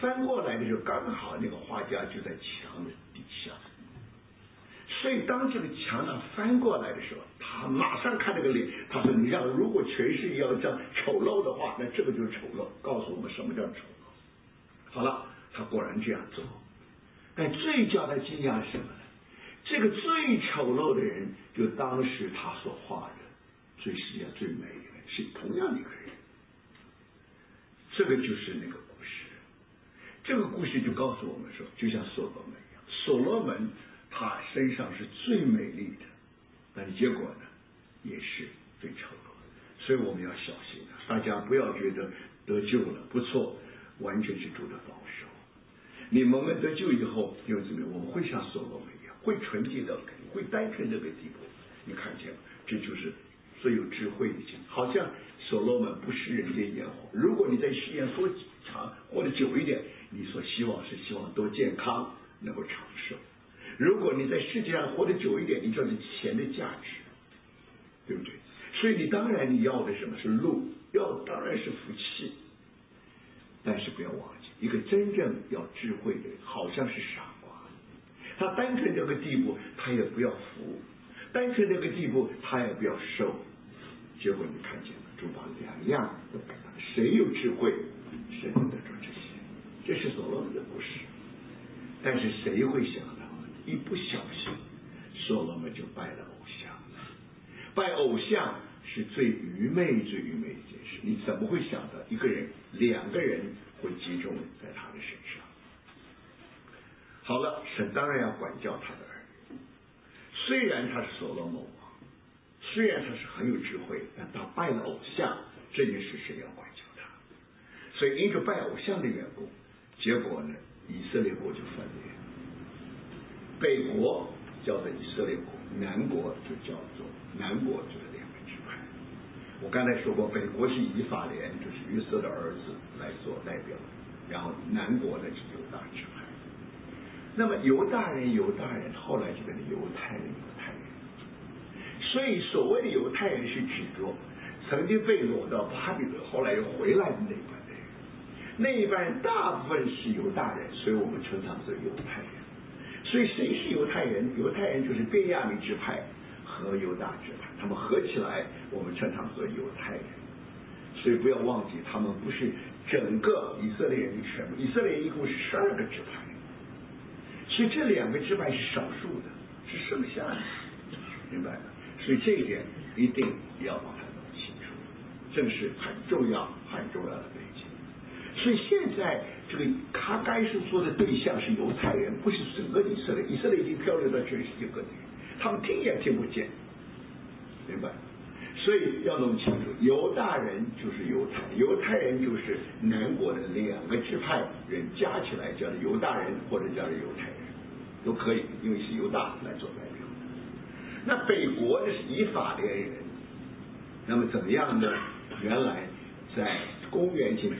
翻过来的时候，刚好那个画架就在墙的底下。所以当这个墙呢翻过来的时候，他马上看这个脸，他说：“你让如果全世界要这样丑陋的话，那这个就是丑陋。”告诉我们什么叫丑陋。好了，他果然这样做。但最叫他惊讶是什么呢？这个最丑陋的人，就当时他所画的世界上最美的人，是同样的一个人。这个就是那个故事。这个故事就告诉我们说，就像所罗门一样，所罗门他身上是最美丽的，但是结果呢，也是最丑陋的。所以我们要小心啊！大家不要觉得得救了不错，完全是主的保守。你们得救以后，弟兄姊妹，我们会像所罗门一样，会纯洁到会单纯这个地步。你看见了，这就是最有智慧的人。好像所罗门不食人间烟火。如果你在世间多长或者久一点，你所希望是希望多健康，能够长寿。如果你在世界上活得久一点，你就是钱的价值，对不对？所以你当然你要的什么是路，要当然是福气。但是不要忘记，一个真正要智慧的人，好像是傻瓜。他单纯这个地步，他也不要福；单纯这个地步，他也不要受。结果你看见了，主把两样都给他。谁有智慧，谁能得着这些。这是所罗门的故事。但是谁会想到，一不小心，所罗门就拜了偶像。拜偶像是最愚昧、最愚昧的一件事。你怎么会想到一个人、两个人会集中在他的身上？好了，神当然要管教他的儿女。虽然他是所罗门王，虽然他是很有智慧，但他拜了偶像，这件事神要管教他。所以因着拜偶像的缘故，结果呢，以色列国就分裂。北国叫做以色列国，南国就叫做南国，就是两个支派。我刚才说过，北国是以法莲，就是约瑟的儿子来做代表，然后南国呢是犹大支派。那么犹大人后来就变成犹太人。所以所谓的犹太人是指着曾经被掳到巴比伦，后来又回来的那一班人。那一班人大部分是犹大人，所以我们称他们做犹太人。所以谁是犹太人？犹太人就是便雅悯支派和犹大支派，他们合起来，我们称他们做犹太人。所以不要忘记，他们不是整个以色列人的全部。以色列一共是12个支派，所以这2个支派是少数的，是剩下的，明白吗？所以这一点一定要把它弄清楚，这是很重要的背景。所以现在这个哈该书说的对象是犹太人，不是整个以色列。以色列已经漂流到全世界各地，他们听也听不见，明白？所以要弄清楚，犹大人就是犹太，犹太人就是南国的2个支派人加起来叫做犹大人，或者叫做犹太人，都可以，因为是犹大来做代表。那北国的是以法莲人，那么怎么样呢？原来在公元前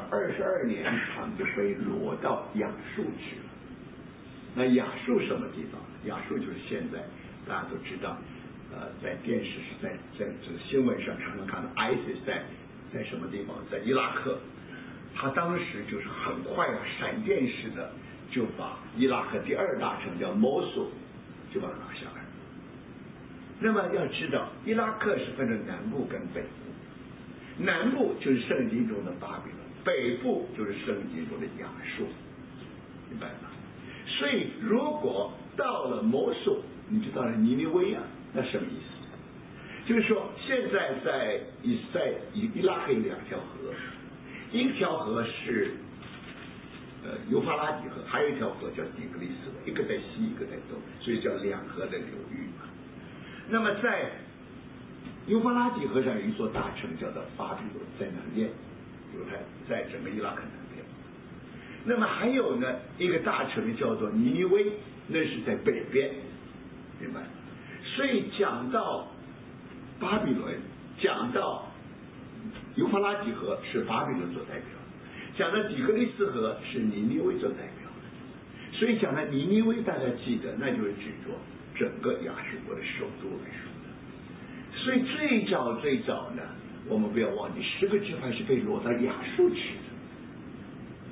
722年，他们就被掳到亚述去了。那亚述什么地方？亚述就是现在大家都知道，在电视在这个新闻上常常看到 ISIS 在什么地方？在伊拉克。他当时就是很快闪电式的就把伊拉克第2大城叫摩苏就把它拿下来。那么要知道，伊拉克是分成南部跟北部，南部就是圣经中的巴比伦，北部就是圣经中的亚述，明白吗？所以如果到了摩苏，你就到了尼尼微啊，那什么意思？就是说现在在伊拉克有2条河，一条河是幼发拉底河，还有一条河叫底格里斯河，一个在西，一个在东，所以叫2河的流域嘛。那么在幼发拉底河上有一座大城叫做巴比伦，在南边，犹太在整个伊拉克南边。那么还有呢一个大城叫做尼尼微，那是在北边，明白？所以讲到巴比伦，讲到幼发拉底河是巴比伦做代表，讲到底格里斯河是尼尼微做代表的。所以讲到尼尼微，大家记得，那就是指着整个亚述国的首都来说的。所以最早呢，我们不要忘记10个支派是被掳到亚述去的，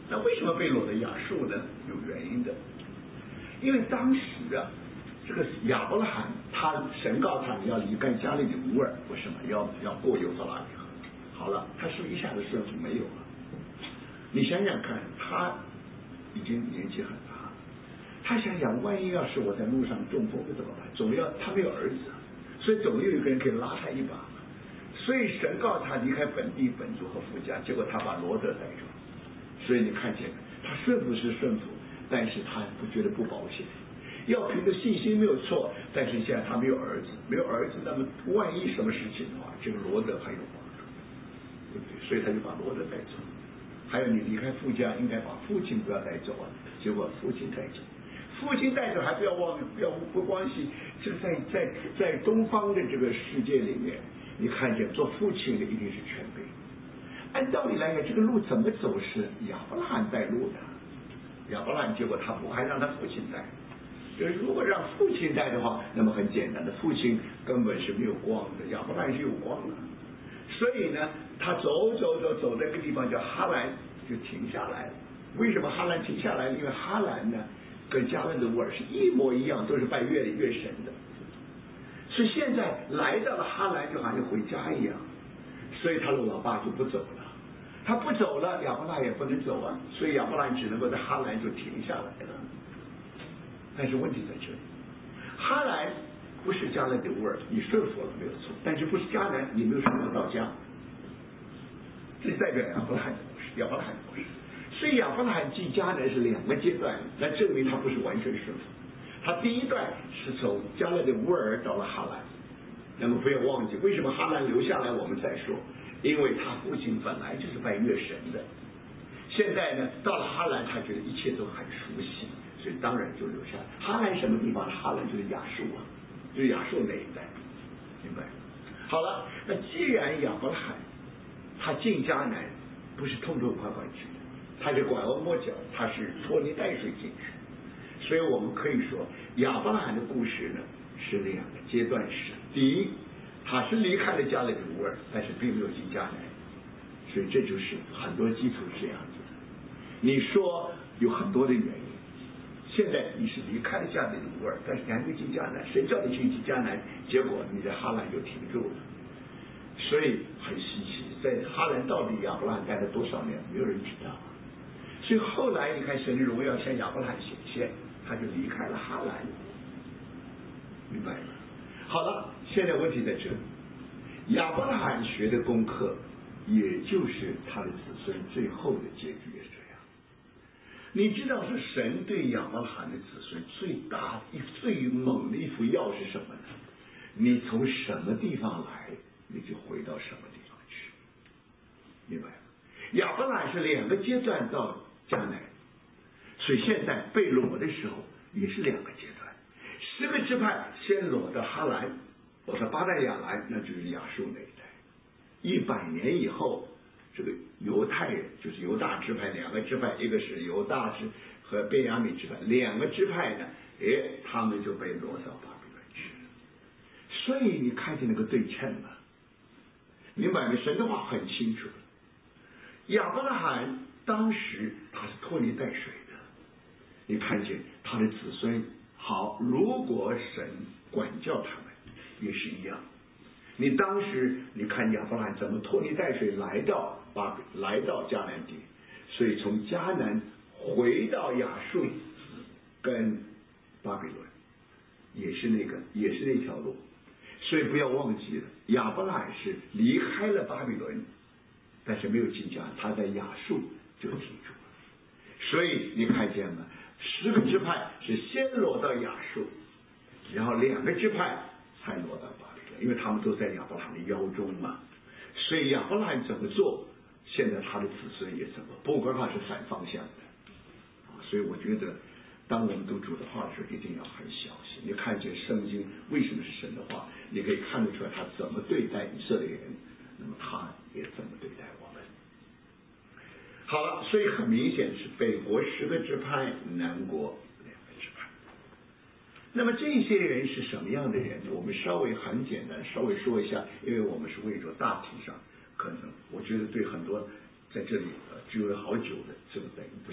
那为什么被掳到亚述呢？有原因的，因为当时啊，这个亚伯拉罕神告诉他你要离开家里的乌尔，为什么要过幼发拉底河？好了，他是不是一下子顺服没有了？你想想看，他已经年纪很大了，他想想万一要是我在路上中风了怎么办？他没有儿子，所以总有一个人可以拉他一把。所以神告诉他离开本地本族和父家，结果他把罗德带走。所以你看见他顺服是顺服，但是他不觉得不保险，要凭着信心没有错，但是现在他没有儿子，那么万一什么事情的话，这个罗德还有帮助，对不对？所以他就把罗德带走。还有你离开父家，应该把父亲不要带走啊，结果父亲带走，还不要不关系，这个在东方的这个世界里面，你看见做父亲的一定是权威。按道理来讲，这个路怎么走是亚伯拉罕带路的，亚伯拉罕结果他不还让他父亲带，就是如果让父亲带的话，那么很简单的，父亲根本是没有光的，亚伯拉罕是有光的。所以呢，他走到一个地方叫哈兰，就停下来了。为什么哈兰停下来？因为哈兰呢跟迦南的乌尔是一模一样，都是拜月神的。所以现在来到了哈兰，就好像回家一样。所以他的老爸就不走了，他不走了，亚伯拉罕也不能走啊，所以亚伯拉罕只能够在哈兰就停下来了。但是问题在这里，哈兰不是迦南的乌尔，你顺服了没有错，但是不是迦南，你没有顺服到家，这代表亚伯拉罕的故事，所以亚伯拉罕进迦南是2个阶段，来证明他不是完全顺服。他第一段是从迦南的乌尔到了哈兰。那么不要忘记，为什么哈兰留下来？我们再说，因为他父亲本来就是拜月神的。现在呢，到了哈兰，他觉得一切都很熟悉，所以当然就留下来。哈兰什么地方？哈兰就是亚述啊，就是亚述那一带，明白？好了，那既然亚伯拉罕他进迦南不是痛痛快快去的，他就拐弯抹角，他是拖泥带水进去。所以我们可以说，亚伯拉罕的故事呢是2个阶段式。第一，他是离开了迦南的乌尔，但是并没有进迦南，所以这就是很多基础是这样子的。你说有很多的原因，现在你是离开了迦南的乌尔，但是你还没进迦南，谁叫你进迦南？结果你在哈兰就停住了，所以很稀奇，在哈兰到底亚伯拉罕待了多少年，没有人知道。所以后来你看神的荣耀向亚伯拉罕显现，他就离开了哈兰，明白吗？好了，现在问题在这里，亚伯拉罕学的功课，也就是他的子孙最后的结局也这样。你知道是神对亚伯拉罕的子孙最大最猛的一副药是什么呢？你从什么地方来，你就回到什么地方去，明白吗？亚伯拉罕是2个阶段到迦南，所以现在被掳的时候也是2个阶段。10个支派先掳到哈兰，我说巴旦亚兰，那就是亚述那一带。100年以后，这个犹太人就是犹大支派2个支派，一个是犹大支和便雅悯支派2个支派呢，他们就被掳到巴比伦去了。所以你看见那个对称了，明白吗？神的话很清楚。亚伯拉罕当时他是拖泥带水的，你看见他的子孙。好，如果神管教他们，也是一样。你当时你看亚伯拉罕怎么拖泥带水来到迦南地，所以从迦南回到亚述跟巴比伦，也是那条路。所以不要忘记了，亚伯拉罕是离开了巴比伦，但是没有进迦南，他在亚述就停住了。所以你看见吗？10个支派是先落到亚述，然后2个支派才落到巴比伦，因为他们都在亚伯拉罕的腰中嘛。所以亚伯拉罕怎么做，现在他的子孙也怎么，不管他是反方向的。所以我觉得，当我们读主的话的时候，一定要很小心。你看见圣经为什么是神的话，你可以看得出来他怎么对待以色列人，那么他也怎么对待我们。好了，所以很明显是北国10个支派，南国2个支派。那么这些人是什么样的人呢？我们稍微很简单稍微说一下，因为我们是为着大体上，可能我觉得对很多在这里居了好久的这个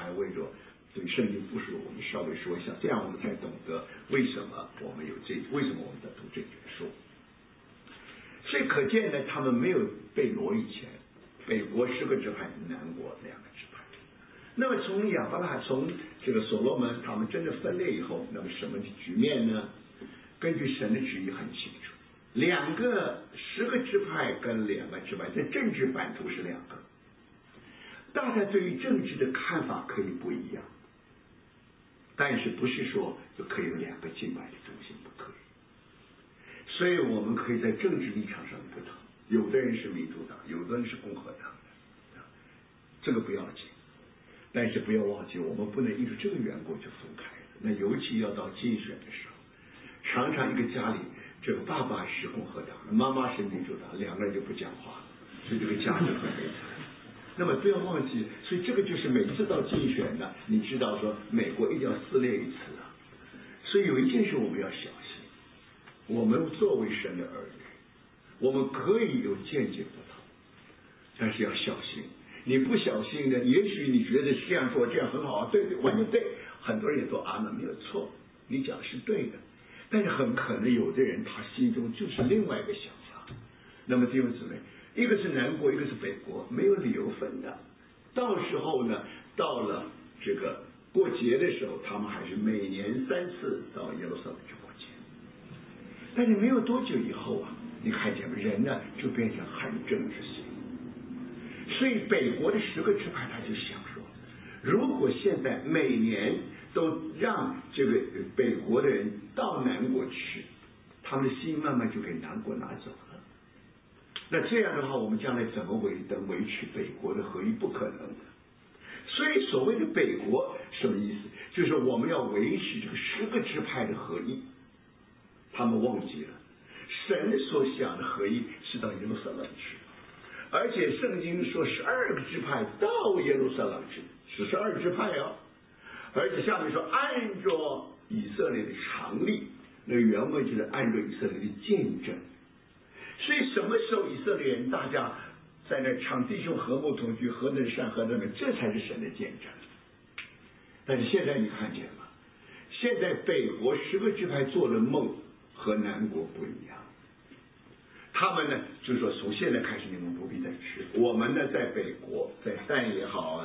还为着对圣经复述，我们稍微说一下，这样我们才懂得为什么我们在读这卷书。所以可见呢，他们没有被掳以前，北国10个支派，南国2个支派。那么从亚伯拉罕，从这个所罗门他们真的分裂以后，那么什么局面呢？根据神的旨意很清楚，10个支派跟2个支派在政治版图是2个，大家对于政治的看法可以不一样，但是不是说就可以有2个敬拜的中心，不可以。所以我们可以在政治立场上不同，有的人是民主党，有的人是共和党的，这个不要紧，但是不要忘记，我们不能因为这个缘故就分开。那尤其要到竞选的时候，常常一个家里，这个爸爸是共和党，妈妈是民主党，2个人就不讲话了，所以这个家就很悲惨。那么不要忘记，所以这个就是每次到竞选呢，你知道说美国一定要撕裂一次啊。所以有一件事我们要小心，我们作为神的儿女，我们可以有见解不同，但是要小心。你不小心呢，也许你觉得这样做这样很好啊，对，完全对，很多人也说啊，那没有错，你讲的是对的。但是很可能有的人他心中就是另外一个想法。那么弟兄姊妹，一个是南国，一个是北国，没有理由分的。到时候呢，到了这个过节的时候，他们还是每年3次到耶路撒冷去过节。但是没有多久以后啊，你看见人呢就变成很政治性。所以北国的10个支派他就想说，如果现在每年都让这个北国的人到南国去，他们的心慢慢就给南国拿走了。那这样的话，我们将来怎么维持北国的合一？不可能的。所以所谓的北国什么意思？就是我们要维持这个10个支派的合一。他们忘记了，神所想的合一是到耶路撒冷去，而且圣经说12个支派到耶路撒冷去，12支派哦。而且下面说按着以色列的常例，那个原文就是按照以色列的见证。所以什么时候以色列人大家在那唱弟兄和睦同居，何等善何等美，这才是神的见证。但是现在你看见吗？现在北国10个支派做的梦和南国不一样。他们呢就是说，从现在开始你们不必再吃。我们呢在北国，在但也好，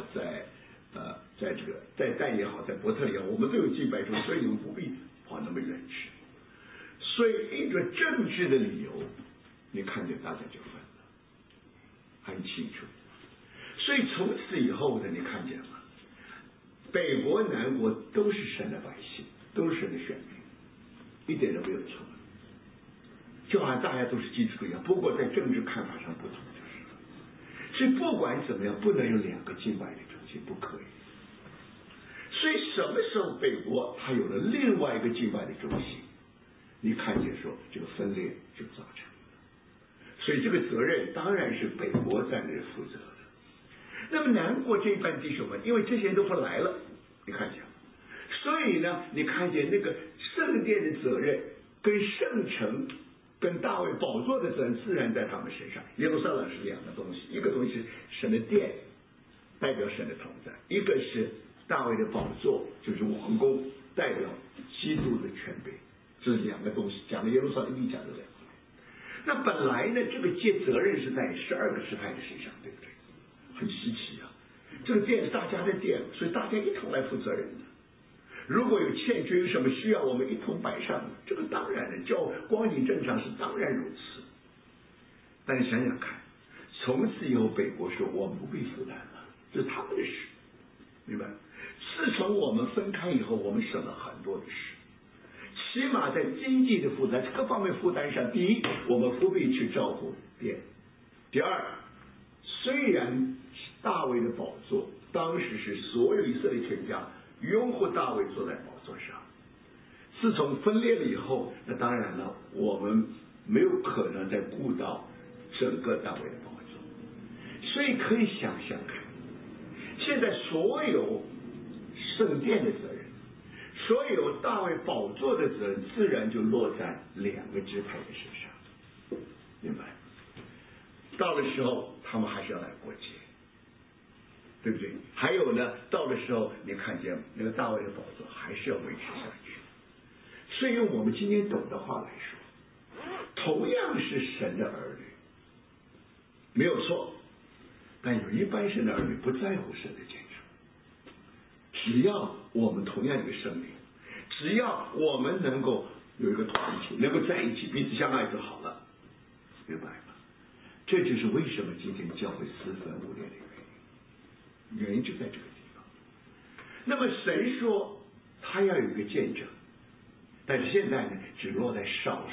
在但也好，在伯特利也好，我们都有敬拜中，所以你们不必跑那么远去。所以因着政治的理由，你看见大家就分了，很清楚。所以从此以后呢，你看见吗？北国南国都是神的百姓，都是神的选民，一点都没有错。就好像大家都是基督徒一样，不过在政治看法上不同就是了。所以不管怎么样，不能有2个敬拜的中心，不可以。所以什么时候北国它有了另外一个敬拜的中心，你看见说这个分裂就造成了。所以这个责任当然是北国在那负责的。那么南国这一班弟兄们，因为这些人都不来了，你看见，所以呢，你看见那个圣殿的责任跟圣城跟大卫宝座的责任自然在他们身上。耶路撒冷是2个东西，一个东西是神的殿，代表神的同在；一个是大卫的宝座，就是王宫，代表基督的权柄。这是2个东西，讲的耶路撒冷一定讲这2个。那本来呢，这个责任是在12个支派的身上，对不对？很稀奇啊！这个殿是大家的殿，所以大家一同来负责任的。如果有欠缺，有什么需要，我们一同摆上，这个当然的，叫光景正常是当然如此。但是想想看，从此以后北国说我们不必负担了，这是他们的事，明白？自从我们分开以后，我们省了很多的事，起码在经济的负担各方面负担上，第一，我们不必去照顾殿；第二，虽然大卫的宝座当时是所有以色列全家拥护大卫坐在宝座上，自从分裂了以后，那当然了，我们没有可能再顾到整个大卫的宝座，所以可以想想看，现在所有圣殿的责任，所有大卫宝座的责任，自然就落在2个支派的身上，明白？到了时候，他们还是要来过节， 对不对？还有呢，到的时候你看见那个大卫的宝座还是要维持下去。所以用我们今天懂的话来说，同样是神的儿女，没有错，但有一般神的儿女不在乎神的见证。只要我们同样一个生命，只要我们能够有一个团体，能够在一起彼此相爱就好了，明白吗？这就是为什么今天教会四分五裂的原因就在这个地方。那么神说他要有一个见证，但是现在呢，只落在少